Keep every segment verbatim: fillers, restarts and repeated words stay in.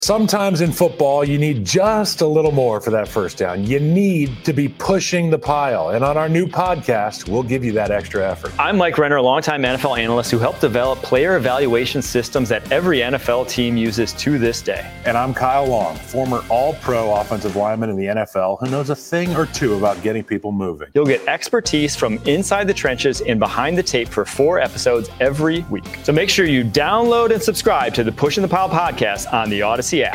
Sometimes in football, you need just a little more for that first down. You need to be pushing the pile. And on our new podcast, we'll give you that extra effort. I'm Mike Renner, a longtime N F L analyst who helped develop player evaluation systems that every N F L team uses to this day. And I'm Kyle Long, former all-pro offensive lineman in the N F L who knows a thing or two about getting people moving. You'll get expertise from inside the trenches and behind the tape for four episodes every week. So make sure you download and subscribe to the Pushing the Pile podcast on the Odyssey app.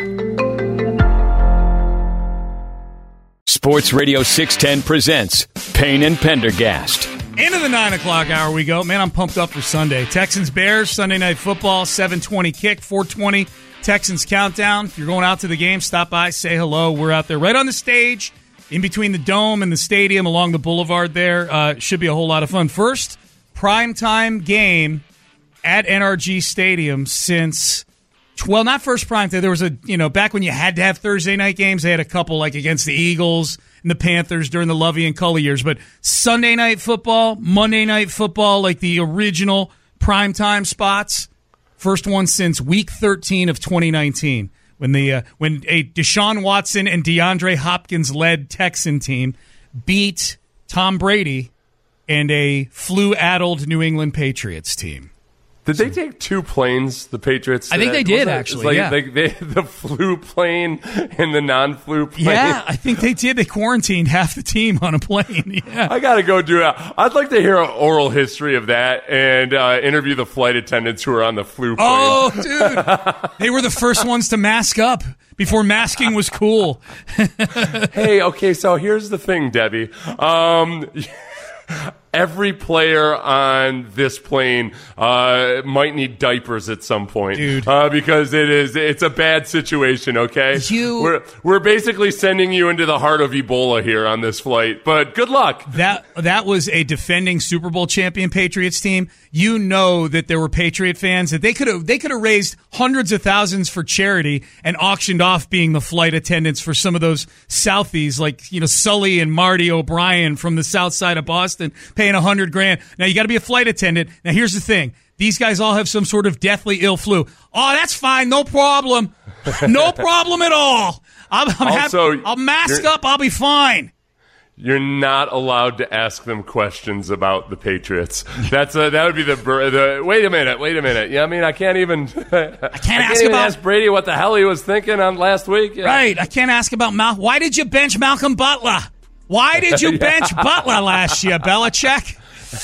Sports Radio six ten presents Payne and Pendergast. Into the nine o'clock hour we go. Man, I'm pumped up for Sunday. Texans-Bears, Sunday Night Football, seven twenty kick, four twenty Texans countdown. If you're going out to the game, stop by, say hello. We're out there right on the stage, in between the dome and the stadium, along the boulevard there. Uh, should be a whole lot of fun. First primetime game at N R G Stadium since... Well, not first prime time. There was a, you know, back when you had to have Thursday night games, they had a couple like against the Eagles and the Panthers during the Lovey and Cully years. But Sunday night football, Monday night football, like the original primetime spots, first one since week thirteen of twenty nineteen when the uh, when a Deshaun Watson and DeAndre Hopkins led Texan team beat Tom Brady and a flu-addled New England Patriots team. Did they take two planes, the Patriots? I think they did, actually, like, yeah. They, they, the flu plane and the non-flu plane. Yeah, I think they did. They quarantined half the team on a plane. Yeah, I got to go do that. I'd like to hear an oral history of that and uh, interview the flight attendants who were on the flu plane. Oh, dude. They were the first ones to mask up before masking was cool. Hey, okay, so here's the thing, Debbie. Um... Every player on this plane uh, might need diapers at some point, dude, uh, because it is it's a bad situation. Okay, you, we're we're basically sending you into the heart of Ebola here on this flight. But good luck. That that was a defending Super Bowl champion Patriots team. You know that there were Patriot fans that they could have they could have raised hundreds of thousands for charity and auctioned off being the flight attendants for some of those Southies, like you know Sully and Marty O'Brien from the South Side of Boston, paying a hundred grand. Now you got to be a flight attendant. Now here's the thing: these guys all have some sort of deathly ill flu. Oh, that's fine, no problem, no problem at all. I'm, I'm also, happy. I'll mask up. I'll be fine. You're not allowed to ask them questions about the Patriots. That's a, that would be the, the. Wait a minute. Wait a minute. Yeah, I mean, I can't even. I can't, I can't ask even about, ask Brady what the hell he was thinking on last week. Yeah. Right. I can't ask about Mal. Why did you bench Malcolm Butler? Why did you bench yeah. Butler last year, Belichick?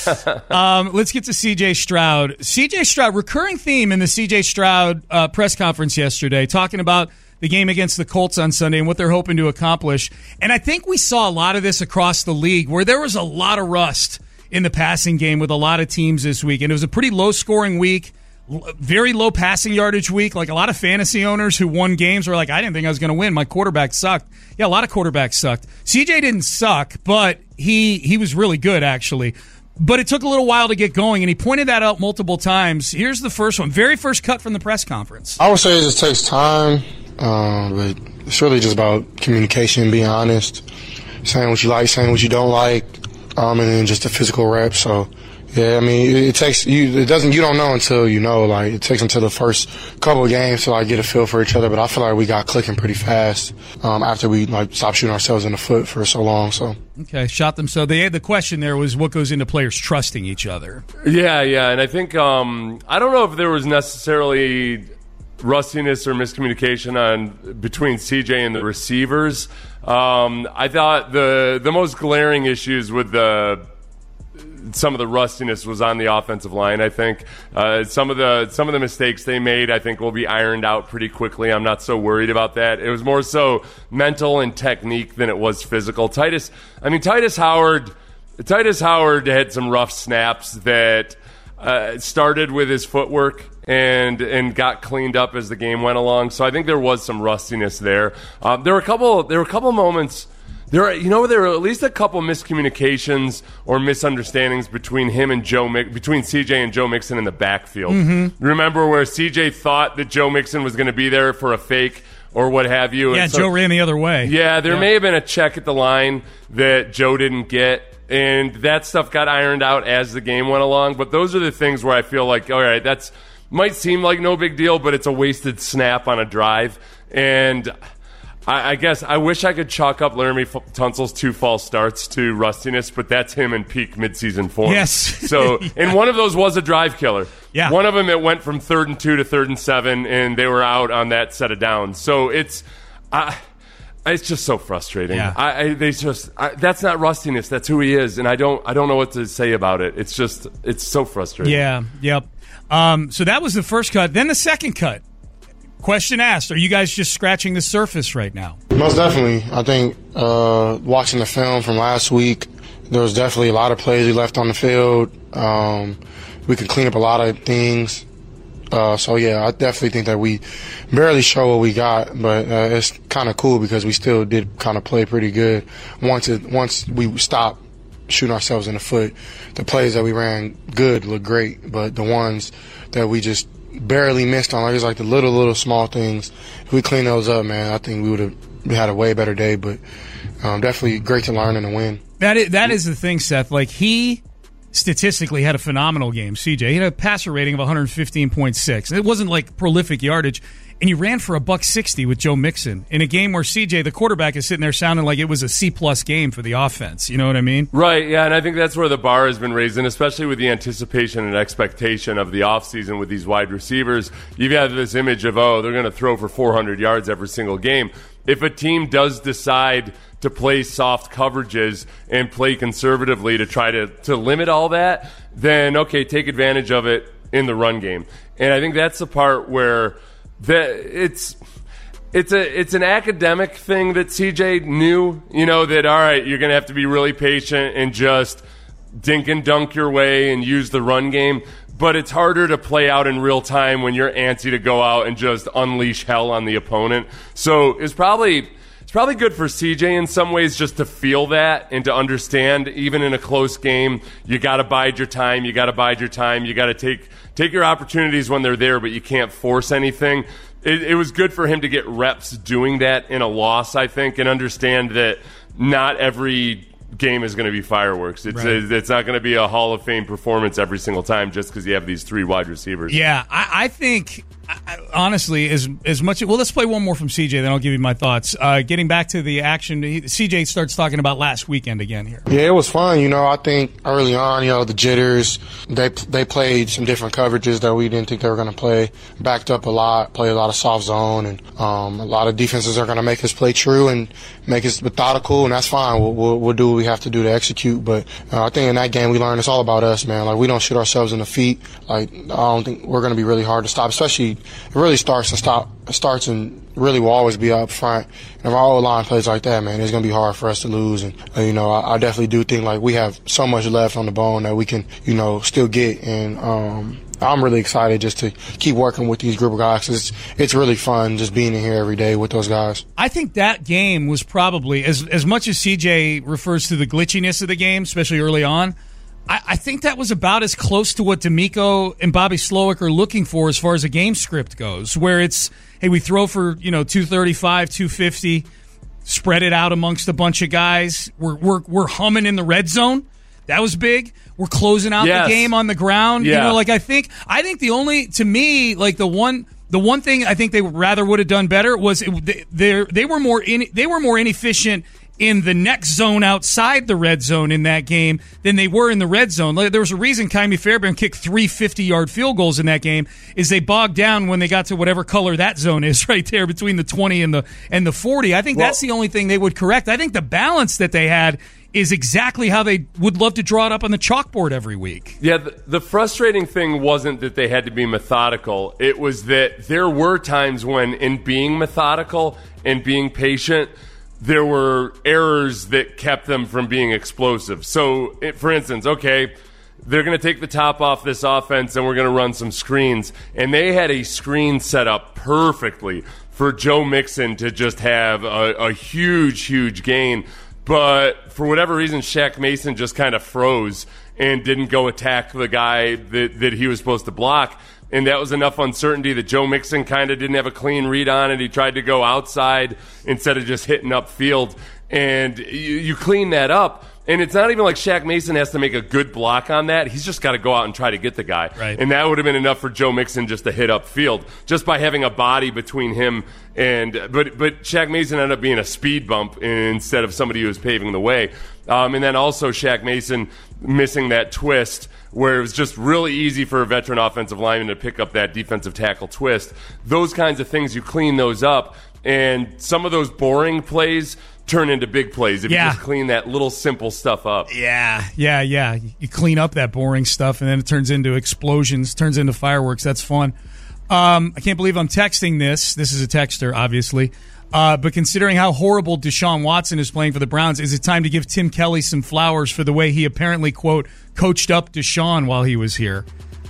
um, let's get to C J Stroud. C J Stroud, recurring theme in the C J Stroud uh, press conference yesterday, talking about the game against the Colts on Sunday and what they're hoping to accomplish. And I think we saw a lot of this across the league where there was a lot of rust in the passing game with a lot of teams this week. And it was a pretty low-scoring week, very low passing yardage week. Like a lot of fantasy owners who won games were like, I didn't think I was going to win. My quarterback sucked. Yeah, a lot of quarterbacks sucked. C J didn't suck, but he he was really good, actually. But it took a little while to get going, and he pointed that out multiple times. Here's the first one. Very first cut from the press conference. I would say it just takes time. Um, but it's really just about communication, being honest, saying what you like, saying what you don't like, um, and then just the physical reps. So, yeah, I mean, it, it takes you. It doesn't. You don't know until you know. Like, it takes until the first couple of games to like get a feel for each other. But I feel like we got clicking pretty fast um, after we like stopped shooting ourselves in the foot for so long. So. Okay, shot them. So they, the question there was what goes into players trusting each other. Yeah, yeah, and I think um, I don't know if there was necessarily rustiness or miscommunication on between C J and the receivers. Um, I thought the the most glaring issues with the some of the rustiness was on the offensive line. I think uh, some of the some of the mistakes they made, I think, will be ironed out pretty quickly. I'm not so worried about that. It was more so mental and technique than it was physical. Titus, I mean, Titus Howard, Titus Howard had some rough snaps that uh, started with his footwork and and got cleaned up as the game went along. So I think there was some rustiness there. Um, there were a couple. There were a couple moments. There, are, you know, there were at least a couple miscommunications or misunderstandings between him and Joe, between C J and Joe Mixon in the backfield. Mm-hmm. Remember where C J thought that Joe Mixon was going to be there for a fake or what have you? Yeah, so, Joe ran the other way. Yeah, there yeah. may have been a check at the line that Joe didn't get. And that stuff got ironed out as the game went along. But those are the things where I feel like, all right, that's might seem like no big deal, but it's a wasted snap on a drive. And I, I guess I wish I could chalk up Laramie Tunsil's two false starts to rustiness, but that's him in peak midseason form. Yes. So, yeah. And one of those was a drive killer. Yeah. One of them, it went from third and two to third and seven, and they were out on that set of downs. So it's, I, it's just so frustrating. Yeah. I, I they just I, that's not rustiness. That's who he is, and I don't I don't know what to say about it. It's just it's so frustrating. Yeah. Yep. Um, so that was the first cut. Then the second cut. Question asked: are you guys just scratching the surface right now? Most definitely. I think uh, watching the film from last week, there was definitely a lot of plays we left on the field. Um, we could clean up a lot of things. Uh, so, yeah, I definitely think that we barely show what we got, but uh, it's kind of cool because we still did kind of play pretty good. Once it, once we stopped shooting ourselves in the foot, the plays that we ran good looked great, but the ones that we just barely missed on, like it's like the little, little small things, if we clean those up, man, I think we would have had a way better day, but um, definitely great to learn and to win. That is, that is the thing, Seth. Like, he statistically had a phenomenal game, C J. He had a passer rating of one fifteen point six. It wasn't like prolific yardage, and he ran for a buck sixty with Joe Mixon in a game where C J, the quarterback, is sitting there sounding like it was a C-plus game for the offense. You know what I mean? Right, yeah, and I think that's where the bar has been raised, and especially with the anticipation and expectation of the offseason with these wide receivers. You've had this image of, oh, they're going to throw for four hundred yards every single game. If a team does decide to play soft coverages and play conservatively to try to, to limit all that, then, okay, take advantage of it in the run game. And I think that's the part where the, it's it's a it's an academic thing that C J knew, you know, that, all right, you're going to have to be really patient and just dink and dunk your way and use the run game. But it's harder to play out in real time when you're antsy to go out and just unleash hell on the opponent. So it's probably it's probably good for C J in some ways just to feel that and to understand, even in a close game, you got to bide your time. You got to bide your time. You got to take take your opportunities when they're there, but you can't force anything. It, it was good for him to get reps doing that in a loss, I think, and understand that not every game is going to be fireworks. It's right. a, it's not going to be a Hall of Fame performance every single time just because you have these three wide receivers. Yeah, I, I think, I, honestly, as as much – well, let's play one more from C J, then I'll give you my thoughts. Uh, getting back to the action, he, C J starts talking about last weekend again here. Yeah, it was fun. You know, I think early on, you know, the jitters, they they played some different coverages that we didn't think they were going to play. Backed up a lot, played a lot of soft zone, and um, a lot of defenses are going to make us play true and make us methodical, and that's fine. We'll, we'll, we'll do what we have to do to execute. But uh, I think in that game we learned it's all about us, man. Like, we don't shoot ourselves in the feet. Like, I don't think we're going to be really hard to stop, especially it really starts and stop it starts and really will always be up front. And if our O-line plays like that, man, it's going to be hard for us to lose. And, uh, you know, I, I definitely do think, like, we have so much left on the bone that we can, you know, still get. And um, I'm really excited just to keep working with these group of guys. It's, it's really fun just being in here every day with those guys. I think that game was probably, as as much as C J refers to the glitchiness of the game, especially early on, I, I think that was about as close to what D'Amico and Bobby Slowick are looking for as far as a game script goes, where it's, hey, we throw for, you know, two thirty-five, two fifty, spread it out amongst a bunch of guys. We're we're we're humming in the red zone. That was big. We're closing out yes. the game on the ground. Yeah. You know, like I think I think the only, to me, like the one the one thing I think they rather would have done better was it, they they were more in, they were more inefficient in the next zone outside the red zone in that game than they were in the red zone. There was a reason Kymie Fairbairn kicked three fifty-yard field goals in that game, is they bogged down when they got to whatever color that zone is right there between the twenty and the and the forty. I think well, that's the only thing they would correct. I think the balance that they had is exactly how they would love to draw it up on the chalkboard every week. Yeah, the, the frustrating thing wasn't that they had to be methodical. It was that there were times when, in being methodical and being patient, there were errors that kept them from being explosive. So, it, for instance, okay, they're going to take the top off this offense and we're going to run some screens. And they had a screen set up perfectly for Joe Mixon to just have a, a huge, huge gain. But for whatever reason, Shaq Mason just kind of froze and didn't go attack the guy that, that he was supposed to block. And that was enough uncertainty that Joe Mixon kind of didn't have a clean read on it. He tried to go outside instead of just hitting upfield. and you, you clean that up. And it's not even like Shaq Mason has to make a good block on that. He's just got to go out and try to get the guy. Right. And that would have been enough for Joe Mixon just to hit upfield, just by having a body between him and – but but Shaq Mason ended up being a speed bump instead of somebody who was paving the way. Um, and then also Shaq Mason missing that twist where it was just really easy for a veteran offensive lineman to pick up that defensive tackle twist. Those kinds of things, you clean those up. And some of those boring plays – turn into big plays if yeah. you just clean that little simple stuff up. Yeah, yeah, yeah. You clean up that boring stuff, and then it turns into explosions, turns into fireworks. That's fun. Um, I can't believe I'm texting this. This is a texter, obviously. Uh, but considering how horrible Deshaun Watson is playing for the Browns, is it time to give Tim Kelly some flowers for the way he apparently, quote, coached up Deshaun while he was here?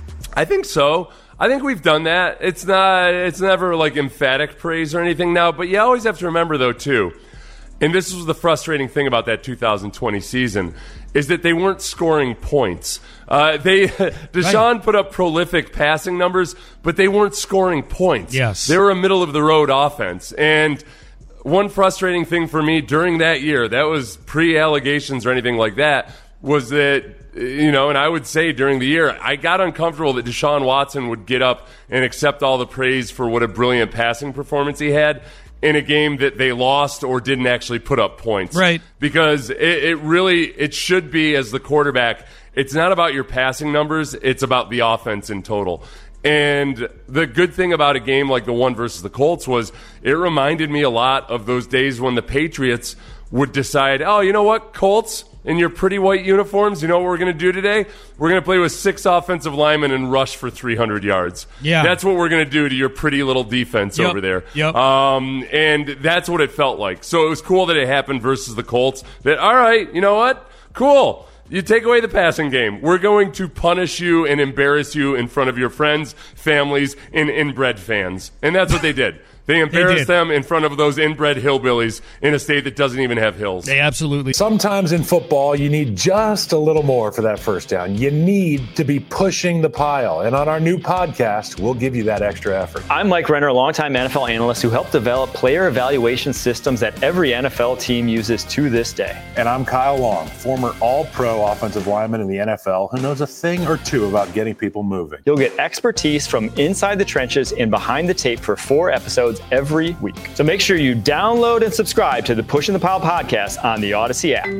I think so. I think we've done that. It's not. It's never like emphatic praise or anything now, but you always have to remember, though, too, and this was the frustrating thing about that two thousand twenty season, is that they weren't scoring points. Uh, they Deshaun right. put up prolific passing numbers, but they weren't scoring points. Yes. They were a middle-of-the-road offense. And one frustrating thing for me during that year, that was pre-allegations or anything like that, was that, you know, and I would say during the year, I got uncomfortable that Deshaun Watson would get up and accept all the praise for what a brilliant passing performance he had in a game that they lost or didn't actually put up points. Right. Because it, it really, it should be, as the quarterback, it's not about your passing numbers, it's about the offense in total. And the good thing about a game like the one versus the Colts was it reminded me a lot of those days when the Patriots would decide, oh, you know what, Colts, in your pretty white uniforms, you know what we're going to do today? We're going to play with six offensive linemen and rush for three hundred yards. Yeah. That's what we're going to do to your pretty little defense yep. over there. Yep. Um, and that's what it felt like. So it was cool that it happened versus the Colts. That, all right, you know what? Cool. You take away the passing game. We're going to punish you and embarrass you in front of your friends, families, and inbred fans. And that's what they did. They embarrassed they them in front of those inbred hillbillies in a state that doesn't even have hills. They absolutely. Sometimes in football, you need just a little more for that first down. You need to be pushing the pile. And on our new podcast, we'll give you that extra effort. I'm Mike Renner, a longtime N F L analyst who helped develop player evaluation systems that every N F L team uses to this day. And I'm Kyle Long, former all-pro offensive lineman in the N F L who knows a thing or two about getting people moving. You'll get expertise from inside the trenches and behind the tape for four episodes every week. So make sure you download and subscribe to the Pushing the Pile podcast on the Odyssey app.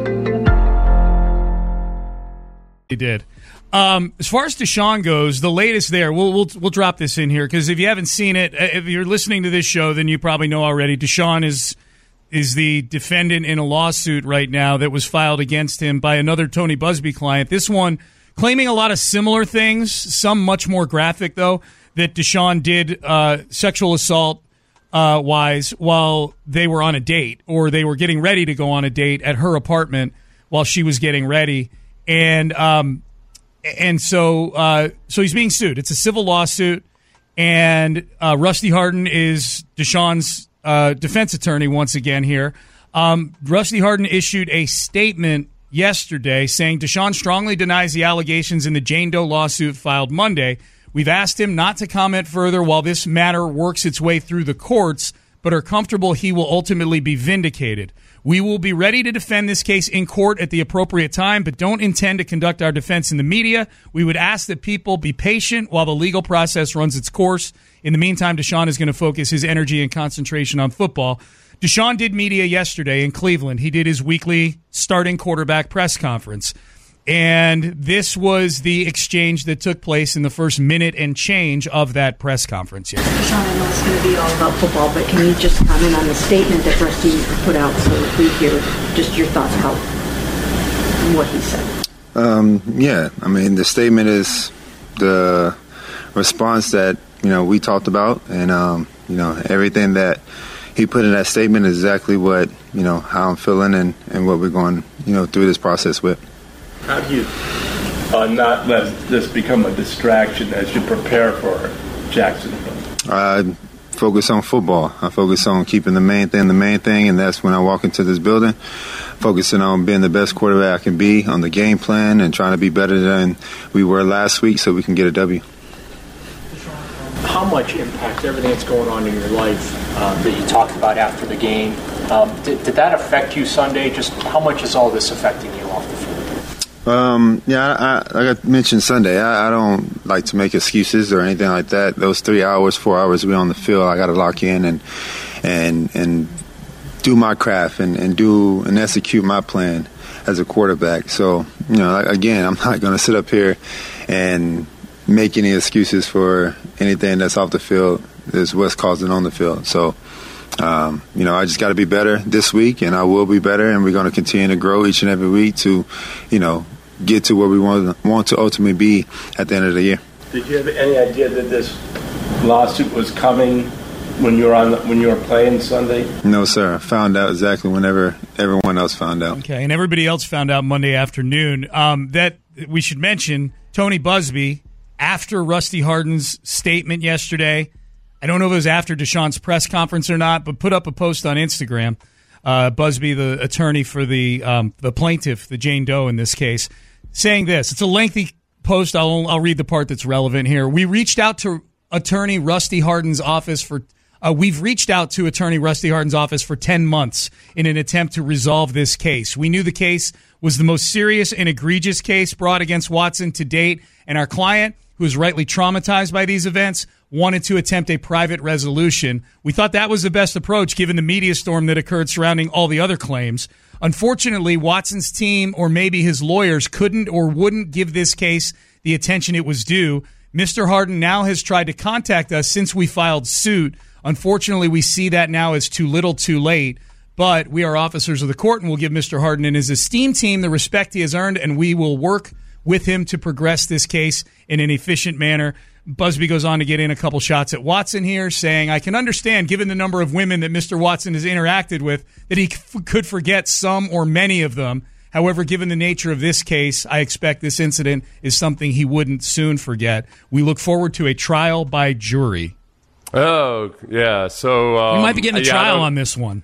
He did. Um, as far as Deshaun goes, the latest there, we'll we'll, we'll drop this in here because if you haven't seen it, if you're listening to this show, then you probably know already. Deshaun is is the defendant in a lawsuit right now that was filed against him by another Tony Busby client. This one claiming a lot of similar things, some much more graphic, though, that Deshaun did uh, sexual assault uh, wise while they were on a date, or they were getting ready to go on a date at her apartment while she was getting ready. And um, and so uh, so he's being sued. It's a civil lawsuit, and uh, Rusty Hardin is Deshaun's uh, defense attorney once again here. Um, Rusty Hardin issued a statement yesterday saying Deshaun strongly denies the allegations in the Jane Doe lawsuit filed Monday. We've asked him not to comment further while this matter works its way through the courts, but are comfortable he will ultimately be vindicated. We will be ready to defend this case in court at the appropriate time, but don't intend to conduct our defense in the media. We would ask that people be patient while the legal process runs its course. In the meantime, Deshaun is going to focus his energy and concentration on football. Deshaun did media yesterday in Cleveland. He did his weekly starting quarterback press conference. And this was the exchange that took place in the first minute and change of that press conference yesterday. Deshaun, I know it's going to be all about football, but can you just comment on the statement that Rusty put out so that we hear just your thoughts about what he said? Um, yeah, I mean, the statement is the response that, you know, we talked about, and, um, you know, everything that he put in that statement is exactly what, you know, how I'm feeling and, and what we're going, you know, through this process with. How do you uh, not let this become a distraction as you prepare for Jacksonville? I focus on football. I focus on keeping the main thing the main thing, and that's when I walk into this building, focusing on being the best quarterback I can be, on the game plan, and trying to be better than we were last week so we can get a W. how much impact everything that's going on in your life uh, that you talked about after the game, um, did, did that affect you Sunday? Just how much is all this affecting you off the field? Um, yeah, I, I, like I mentioned Sunday, I, I don't like to make excuses or anything like that. Those three hours, four hours we on the field, I got to lock in and and and do my craft and, and do and execute my plan as a quarterback. So, you know, again, I'm not going to sit up here and make any excuses for anything that's off the field. Is what's causing on the field. So, um, you know, I just got to be better this week, and I will be better, and we're going to continue to grow each and every week to, you know, get to where we want want to ultimately be at the end of the year. Did you have any idea that this lawsuit was coming when you were on when you were playing Sunday? No, sir. I found out exactly whenever everyone else found out. Okay, and everybody else found out Monday afternoon. Um, that we should mention Tony Buzbee, after Rusty Hardin's statement yesterday, I don't know if it was after Deshaun's press conference or not, but put up a post on Instagram. Uh, Buzbee, the attorney for the um, the plaintiff, the Jane Doe in this case, saying this. It's a lengthy post. I'll I'll read the part that's relevant here. We reached out to attorney Rusty Hardin's office for. Uh, we've reached out to attorney Rusty Hardin's office for ten months in an attempt to resolve this case. We knew the case was the most serious and egregious case brought against Watson to date, and our client, who is rightly traumatized by these events, wanted to attempt a private resolution. We thought that was the best approach given the media storm that occurred surrounding all the other claims. Unfortunately, Watson's team or maybe his lawyers couldn't or wouldn't give this case the attention it was due. Mister Hardin now has tried to contact us since we filed suit. Unfortunately, we see that now as too little too late, but we are officers of the court and will give Mister Hardin and his esteemed team the respect he has earned, and we will work with him to progress this case in an efficient manner. Buzbee goes on to get in a couple shots at Watson here, saying, I can understand, given the number of women that Mister Watson has interacted with, that he f- could forget some or many of them. However, given the nature of this case, I expect this incident is something he wouldn't soon forget. We look forward to a trial by jury. Oh, yeah. So um, we might be getting a yeah, trial on this one.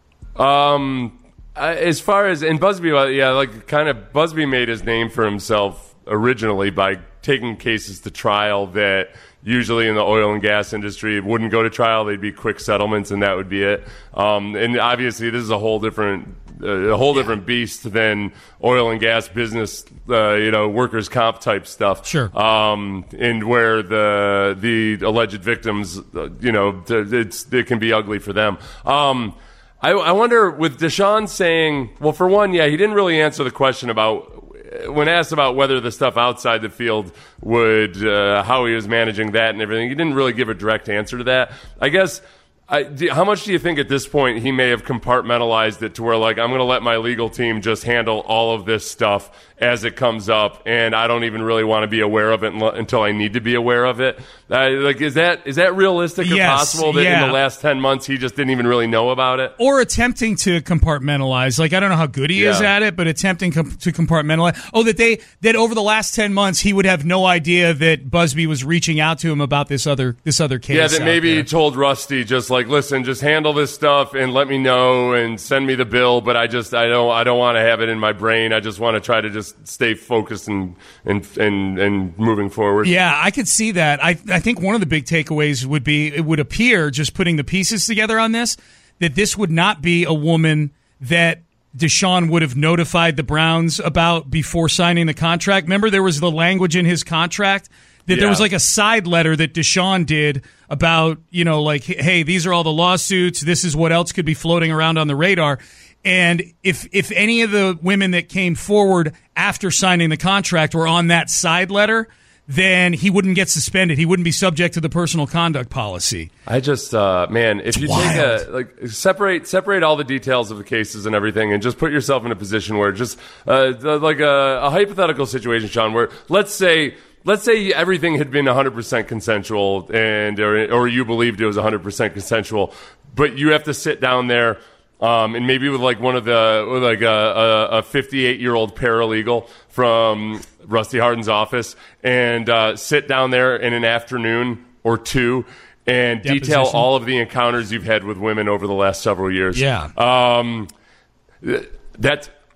Um, as far as in Buzbee, yeah, like kind of Buzbee made his name for himself originally by taking cases to trial that usually in the oil and gas industry wouldn't go to trial. They'd be quick settlements, and that would be it. Um, and obviously, this is a whole different. Uh, a whole yeah. different beast than oil and gas business, uh, you know, workers' comp type stuff. Sure. Um, and where the the alleged victims, uh, you know, it's it can be ugly for them. Um, I, I wonder with Deshaun saying, well, for one, yeah, he didn't really answer the question about when asked about whether the stuff outside the field would uh, how he was managing that and everything. He didn't really give a direct answer to that. I guess. I, do, how much do you think at this point he may have compartmentalized it to where, like, I'm going to let my legal team just handle all of this stuff as it comes up, and I don't even really want to be aware of it until I need to be aware of it? Uh, like, is that is that realistic or yes, possible that yeah. in the last ten months he just didn't even really know about it? Or attempting to compartmentalize. Like, I don't know how good he yeah. is at it, but attempting com- to compartmentalize. Oh, that they that over the last ten months he would have no idea that Buzbee was reaching out to him about this other this other case. Yeah, that maybe he told Rusty just like, listen, just handle this stuff and let me know and send me the bill. But I just I don't I don't want to have it in my brain. I just want to try to just stay focused and and and, and moving forward. Yeah, I could see that. I I think one of the big takeaways would be it would appear, just putting the pieces together on this, that this would not be a woman that Deshaun would have notified the Browns about before signing the contract. Remember, there was the language in his contract that yeah. there was like a side letter that Deshaun did about, you know, like, hey, these are all the lawsuits. This is what else could be floating around on the radar. And if if any of the women that came forward after signing the contract were on that side letter, then he wouldn't get suspended. He wouldn't be subject to the personal conduct policy. I just, uh, man, if it's you wild. take a, like, separate separate all the details of the cases and everything and just put yourself in a position where just, uh, like a, a hypothetical situation, Sean, where let's say, let's say everything had been one hundred percent consensual and, or, or you believed it was one hundred percent consensual, but you have to sit down there Um, and maybe with like one of the with like a fifty-eight year old paralegal from Rusty Hardin's office, and uh, sit down there in an afternoon or two and Deposition. detail all of the encounters you've had with women over the last several years. Yeah, um, that's.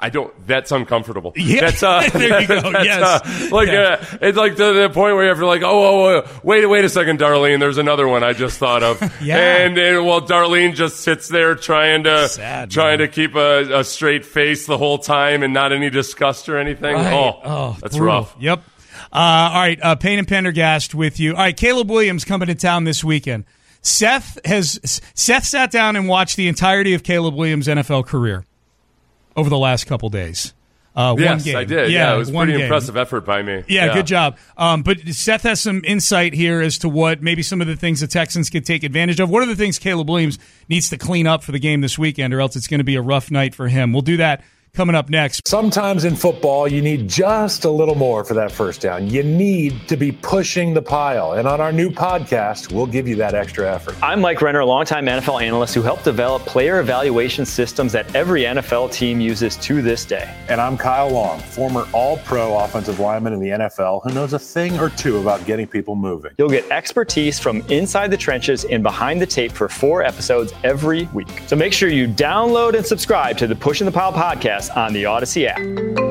I don't. That's uncomfortable. Yeah, that's, uh, there you go. that's, Yes, uh, like yeah. uh, it's like to the point where you have to like, oh, oh, oh, wait, wait a second, Darlene. There's another one I just thought of. Yeah. And, and well, Darlene just sits there trying to Sad, trying man. to keep a, a straight face the whole time and not any disgust or anything. Right. Oh, Oh, that's brutal. rough. Yep. Uh, all right, uh, Payne and Pendergast with you. All right, Caleb Williams coming to town this weekend. Seth has Seth sat down and watched the entirety of Caleb Williams' N F L career over the last couple days. Uh, yes, one game. I did. Yeah, yeah it was one pretty game. impressive effort by me. Yeah, yeah. good job. Um, but Seth has some insight here as to what maybe some of the things the Texans could take advantage of. What are the things Caleb Williams needs to clean up for the game this weekend, or else it's going to be a rough night for him? We'll do that coming up next. Sometimes in football, you need just a little more for that first down. You need to be pushing the pile. And on our new podcast, we'll give you that extra effort. I'm Mike Renner, a longtime N F L analyst who helped develop player evaluation systems that every N F L team uses to this day. And I'm Kyle Long, former all-pro offensive lineman in the N F L who knows a thing or two about getting people moving. You'll get expertise from inside the trenches and behind the tape for four episodes every week. So make sure you download and subscribe to the Push in the Pile podcast on the Odyssey app.